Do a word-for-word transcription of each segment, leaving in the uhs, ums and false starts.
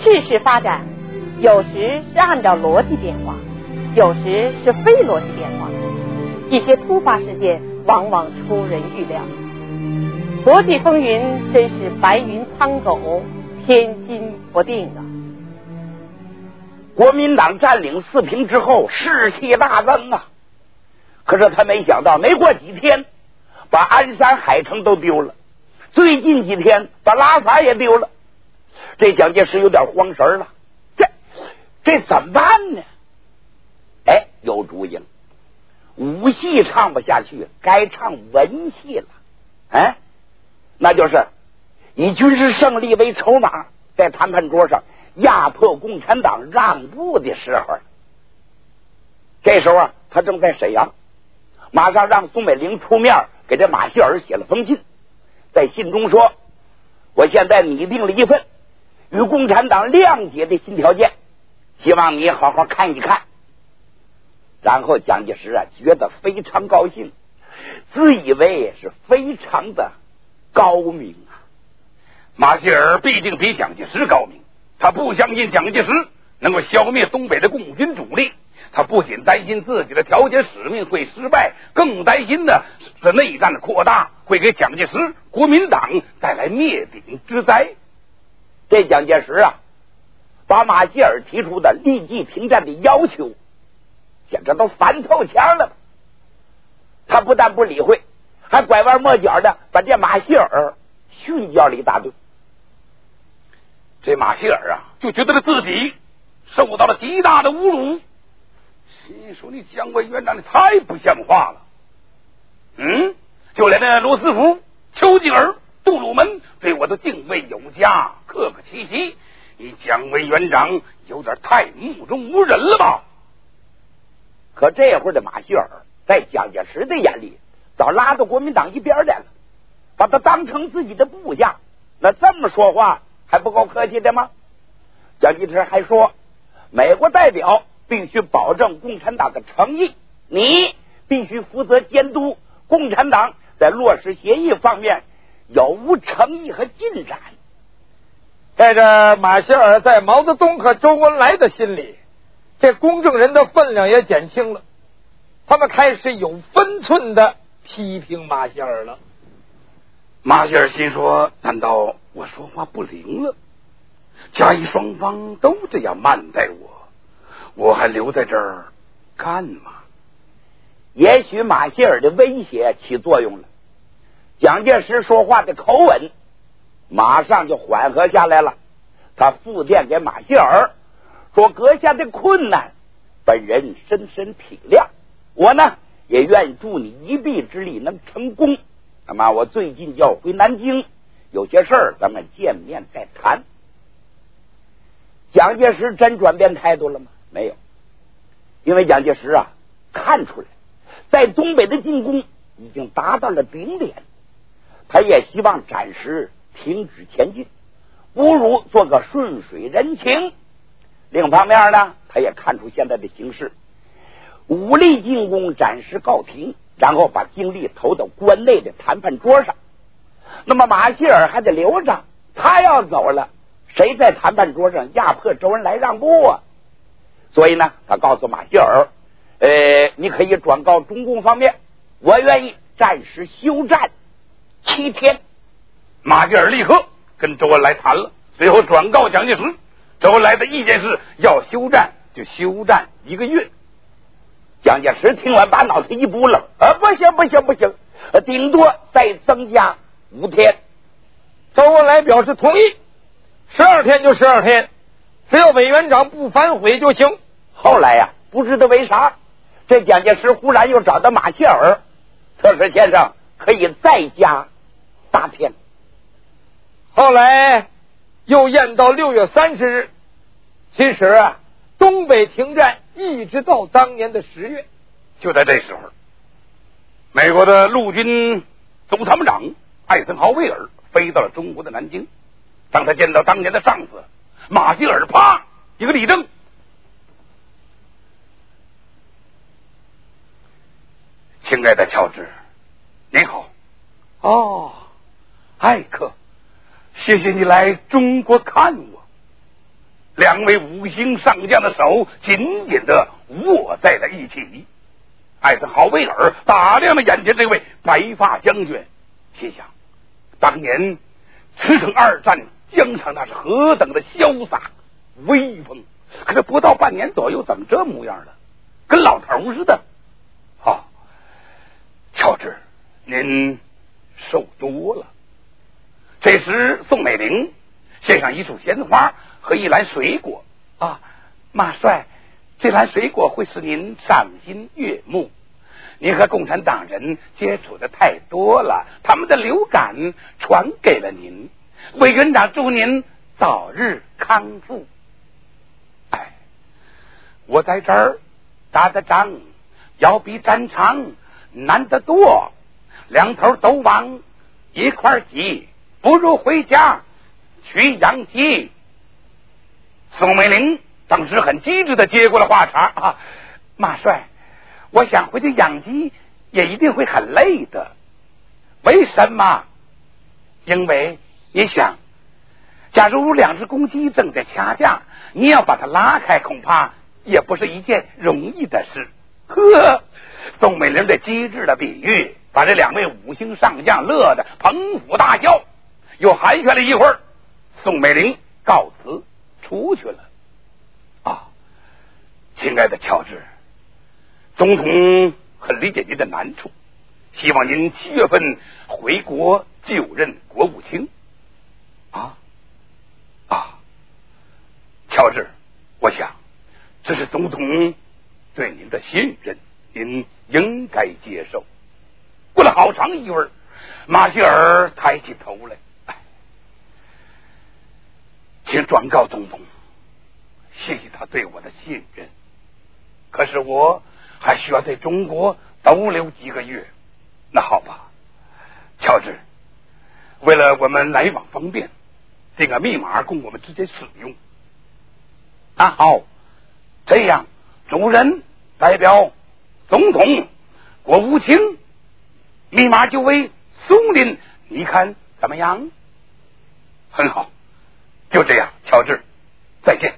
世事发展有时是按照逻辑变化，有时是非逻辑变化，一些突发事件往往出人预料。国际风云真是白云苍狗，天心不定啊！ 国民党占领四平之后，士气大增啊！可是他没想到，没过几天，把鞍山、海城都丢了，最近几天把拉萨也丢了。这蒋介石有点慌神了，这这怎么办呢？哎，有主意了，武戏唱不下去，该唱文戏了。哎，那就是以军事胜利为筹码，在谈判桌上压迫共产党让步的时候。这时候啊，他正在沈阳，马上让宋美龄出面给这马歇尔写了封信，在信中说，我现在拟定了一份与共产党谅解的新条件，希望你好好看一看。然后蒋介石啊觉得非常高兴，自以为是非常的高明啊。 马歇尔毕竟比蒋介石高明，他不相信蒋介石能够消灭东北的共军主力，他不仅担心自己的调解使命会失败，更担心的是内战的扩大会给蒋介石国民党带来灭顶之灾。 这蒋介石啊把马歇尔提出的立即停战的要求简直都烦透腔了，他不但不理会，还拐弯抹角的把这马歇尔训教了一大顿。 这马歇尔啊就觉得他自己受到了极大的侮辱，心说你蒋委员长你太不像话了。嗯，就连那罗斯福、丘吉尔、杜鲁门对我都敬畏有加，客客气气，你蒋委员长有点太目中无人了吧？ 可这会儿的马歇尔在蒋介石的眼里早拉到国民党一边来了，把他当成自己的部下，那这么说话还不够客气的吗？蒋介石还说，美国代表必须保证共产党的诚意，你必须负责监督共产党在落实协议方面有无诚意和进展。 在这马歇尔在毛泽东和周恩来的心里，这公证人的分量也减轻了，他们开始有分寸的批评马歇尔了。 马歇尔心说，难道我说话不灵了？甲乙双方都这样慢待我，我还留在这儿干嘛？ 也许马歇尔的威胁起作用了，蒋介石说话的口吻马上就缓和下来了。他复电给马歇尔说，阁下的困难本人深深体谅，我呢也愿助你一臂之力能成功。那么我最近要回南京，有些事儿咱们见面再谈。蒋介石真转变态度了吗？没有，因为蒋介石啊看出来在东北的进攻已经达到了顶点，他也希望暂时停止前进，不如做个顺水人情。另一方面呢，他也看出现在的形势，武力进攻暂时告停，然后把精力投到关内的谈判桌上。那么马歇尔还得留着，他要走了，谁在谈判桌上压迫周恩来让步啊？所以呢，他告诉马歇尔，呃，你可以转告中共方面，我愿意暂时休战七天。 马歇尔立刻跟周恩来谈了，随后转告蒋介石，周恩来的意见是要休战就休战一个月。 蒋介石听完把脑袋一不愣，啊，不行不行不行，顶多再增加五天。 周恩来表示同意，十二天就十二天，只要委员长不反悔就行。 后来呀、啊，不知道为啥，这蒋介石忽然又找到马歇尔，特使先生可以再加八天。 后来又延到六月三十日。其实啊，东北停战一直到当年的十月。 就在这时候，美国的陆军总参谋长艾森豪威尔飞到了中国的南京。当他见到当年的上司马歇尔，啪一个立正，亲爱的乔治，您好。哦，艾克，谢谢你来中国看我。 两位五星上将的手紧紧的握在了一起。艾森豪威尔打量了眼前这位白发将军，心想当年驰骋二战疆场那是何等的潇洒威风，可是不到半年左右怎么这模样了，跟老头似的。啊，乔治您受多了。这时宋美龄献上一束鲜花和一篮水果。啊，马帅，这篮水果会使您赏心悦目。您和共产党人接触的太多了，他们的流感传给了您。委员长祝您早日康复。哎，我在这儿打的仗要比战场难得多，两头都往一块挤，不如回家去养鸡。宋美龄当时很机智的接过了话茬。啊，马帅，我想回去养鸡也一定会很累的。为什么？因为你想，假如两只公鸡正在掐架，你要把它拉开，恐怕也不是一件容易的事。呵，宋美龄这机智的比喻把这两位五星上将乐得捧腹大笑，又寒暄了一会儿，宋美龄告辞出去了。啊，亲爱的乔治，总统很理解您的难处，希望您七月份回国就任国务卿。啊啊，乔治，我想这是总统对您的信任，您应该接受。过了好长一会儿，马歇尔抬起头来，哎，请转告总统，谢谢他对我的信任，可是我还需要在中国逗留几个月。那好吧，乔治，为了我们来往方便，这个密码供我们直接使用。啊，好，这样主人代表总统、国务卿，密码就为松林，你看怎么样？很好，就这样，乔治，再见。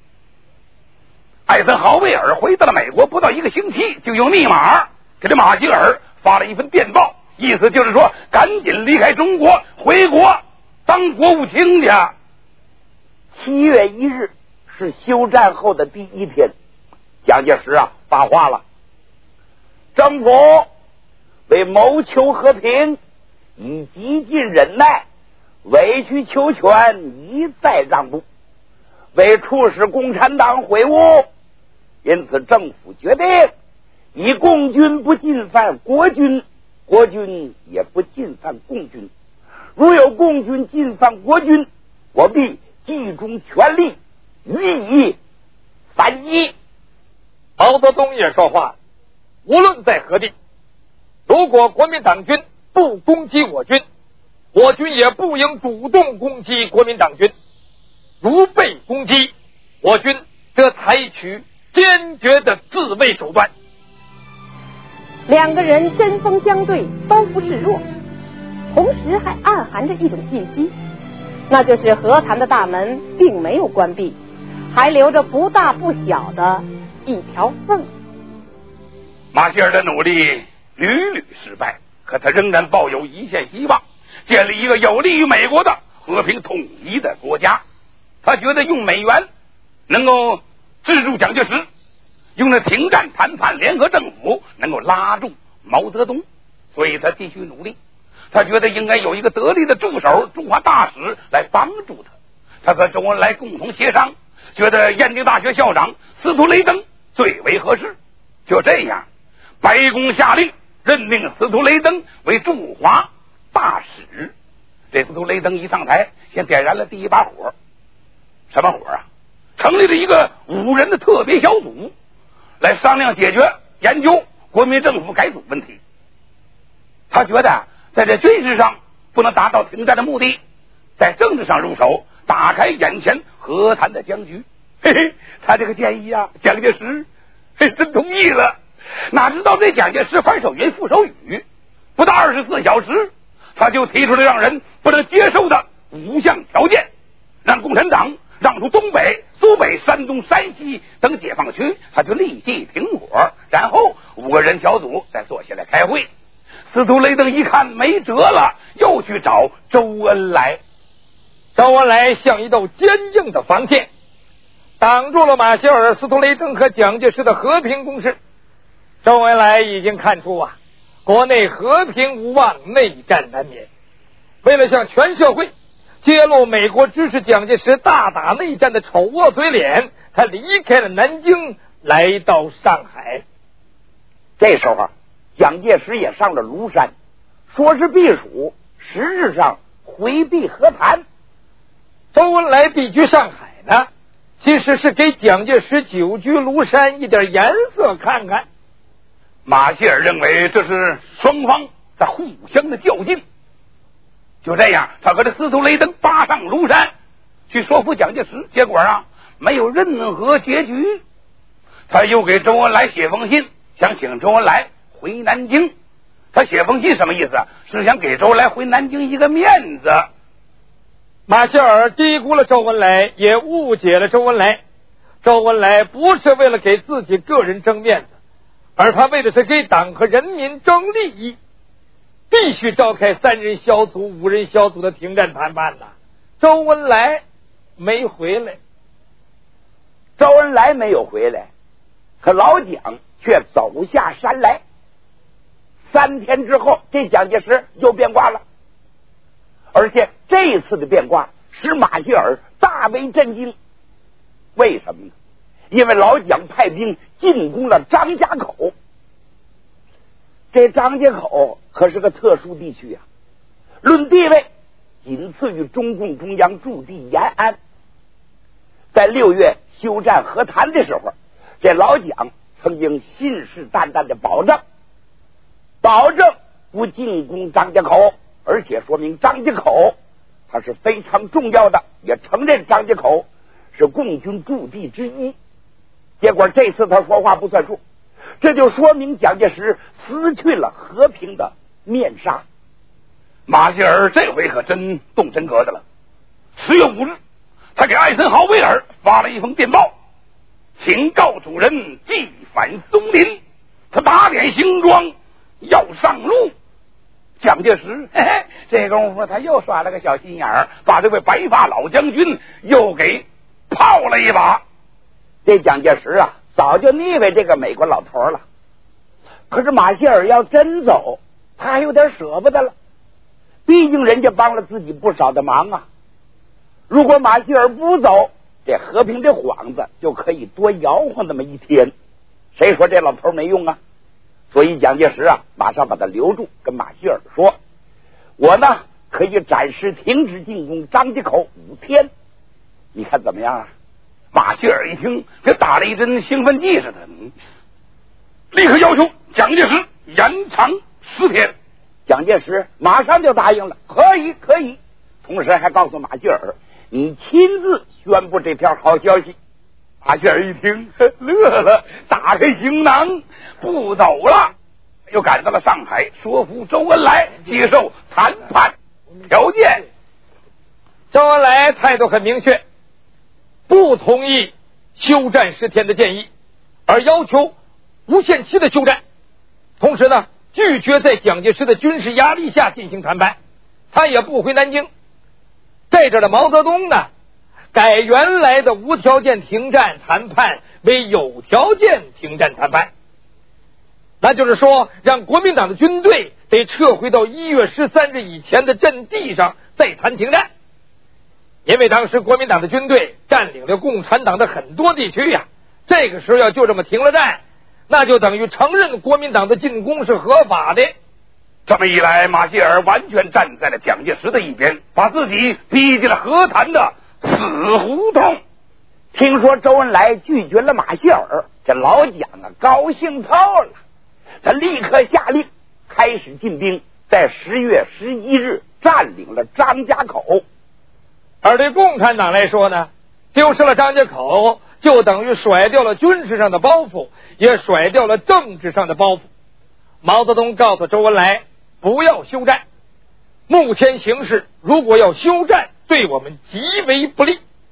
艾森豪威尔回到了美国不到一个星期，就用密码给这马歇尔发了一份电报，意思就是说赶紧离开中国，回国当国务卿去。 七月一日是休战后的第一天，蒋介石啊发话了，政府为谋求和平以极尽忍耐，委曲求全，一再让步，为促使共产党会晤，因此政府决定以共军不进犯国军，国军也不进犯共军。如有共军进犯国军，我必集中全力予以反击。 毛泽东也说话，无论在何地，如果国民党军不攻击我军，我军也不应主动攻击国民党军。如被攻击，我军则采取坚决的自卫手段。 两个人针锋相对，都不示弱，同时还暗含着一种信息，那就是和谈的大门并没有关闭，还留着不大不小的一条缝。 马歇尔的努力屡屡失败，可他仍然抱有一线希望，建立一个有利于美国的和平统一的国家。他觉得用美元能够制住蒋介石，用了停战谈判联合政府能够拉住毛泽东，所以他继续努力。他觉得应该有一个得力的助手驻华大使来帮助他。他和周恩来共同协商，觉得燕京大学校长司徒雷登最为合适。就这样，白宫下令任命司徒雷登为驻华大使。这司徒雷登一上台，先点燃了第一把火。什么火啊？成立了一个五人的特别小组，来商量解决研究国民政府改组问题。他觉得在这军事上不能达到停战的目的，在政治上入手，打开眼前和谈的僵局。嘿嘿，他这个建议啊，蒋介石嘿真同意了。哪知道这蒋介石翻手云覆手雨，不到二十四小时，他就提出了让人不能接受的五项条件，让共产党让出东北、苏苏北、山东、山西等解放区，他就立即停火，然后五个人小组再坐下来开会。司徒雷登一看没辙了，又去找周恩来。 周恩来像一道坚硬的防线，挡住了马歇尔、司徒雷登和蒋介石的和平攻势。周恩来已经看出啊，国内和平无望，内战难免。为了向全社会揭露美国支持蒋介石大打内战的丑恶嘴脸，他离开了南京，来到上海。 这时候啊，蒋介石也上了庐山，说是避暑，实质上回避和谈。 周恩来避居上海呢，其实是给蒋介石久居庐山一点颜色看看。 马歇尔认为这是双方在互相的较劲。就这样，他和这司徒雷登扒上庐山去说服蒋介石，结果啊没有任何结局。他又给周恩来写封信，想请周恩来回南京。他写封信什么意思？是想给周恩来回南京一个面子。 马歇尔低估了周恩来，也误解了周恩来。周恩来不是为了给自己个人争面子，而他为的是给党和人民争利益。必须召开三人小组、五人小组的停战谈判呐。周恩来没回来， 周恩来没有回来，可老蒋却走下山来。三天之后，这蒋介石又变卦了，而且这一次的变卦使马歇尔大为震惊。为什么呢？因为老蒋派兵进攻了张家口。这张家口可是个特殊地区啊，论地位仅次于中共中央驻地延安。在六月休战和谈的时候，这老蒋曾经信誓旦旦的保证保证不进攻张家口，而且说明张家口它是非常重要的，也承认张家口是共军驻地之一。结果这次他说话不算数，这就说明蒋介石撕去了和平的面纱。 马歇尔这回可真动真格的了。十月五日，他给艾森豪威尔发了一封电报，请告主人即返松林，他打点行装要上路。蒋介石嘿嘿，这功夫他又耍了个小心眼儿，把这位白发老将军又给泡了一把。 这蒋介石啊，早就腻歪这个美国老头了。可是马歇尔要真走，他还有点舍不得了，毕竟人家帮了自己不少的忙啊。如果马歇尔不走，这和平这幌子就可以多摇晃那么一天。谁说这老头没用啊？所以蒋介石啊，马上把他留住，跟马歇尔说，我呢可以暂时停止进攻张家口五天，你看怎么样啊？ 马歇尔一听，跟打了一针兴奋剂似的，立刻要求蒋介石延长十天。 蒋介石马上就答应了，可以可以，同时还告诉马歇尔，你亲自宣布这条好消息。 马歇尔一听乐了，打开行囊不走了，又赶到了上海，说服周恩来接受谈判条件。 周恩来态度很明确，不同意休战十天的建议，而要求无限期的休战。同时呢，拒绝在蒋介石的军事压力下进行谈判，他也不回南京。这阵的毛泽东呢，改原来的无条件停战谈判为有条件停战谈判，那就是说，让国民党的军队得撤回到一月十三日以前的阵地上再谈停战。因为当时国民党的军队占领了共产党的很多地区呀、啊，这个时候要就这么停了战，那就等于承认国民党的进攻是合法的。 这么一来，马歇尔完全站在了蒋介石的一边，把自己逼进了和谈的死胡同。 听说周恩来拒绝了马歇尔，这老蒋啊高兴透了，他立刻下令开始进兵，在十月十一日占领了张家口。 而对共产党来说呢，丢失了张家口，就等于甩掉了军事上的包袱，也甩掉了政治上的包袱。毛泽东告诉周恩来，不要休战，目前形势如果要休战，对我们极为不利。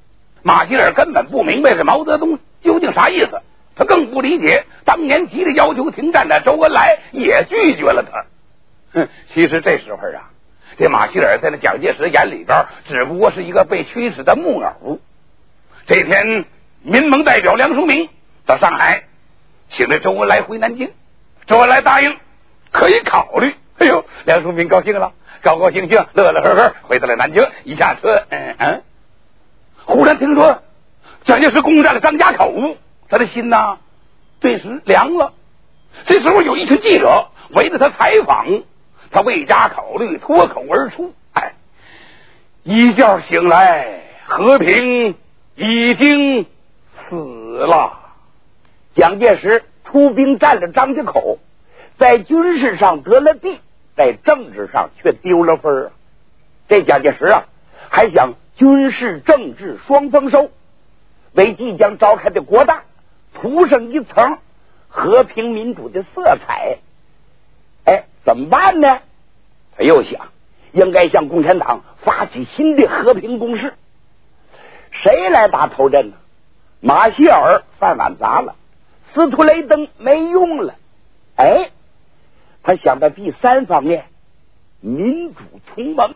马歇尔根本不明白这毛泽东究竟啥意思，他更不理解当年极力要求停战的周恩来也拒绝了他。哼，其实这时候啊，这马歇尔在那蒋介石眼里边只不过是一个被驱使的木偶。这天，民盟代表梁漱溟到上海，请这周恩来回南京。周恩来答应可以考虑。哎呦，梁漱溟高兴了，高高兴兴，乐乐呵呵回到了南京。一下车，嗯嗯，忽然听说蒋介石攻占了张家口，他的心呐顿时凉了。这时候有一群记者围着他采访，他未加考虑，脱口而出：“哎，一觉醒来，和平已经死了。” 蒋介石出兵占了张家口，在军事上得了地，在政治上却丢了分儿。这蒋介石啊，还想军事政治双丰收，为即将召开的国大涂上一层和平民主的色彩。哎，怎么办呢？他又想，应该向共产党发起新的和平攻势。谁来打头阵呢？马歇尔饭碗砸了，斯图雷登没用了。哎，他想到第三方面，民主同盟。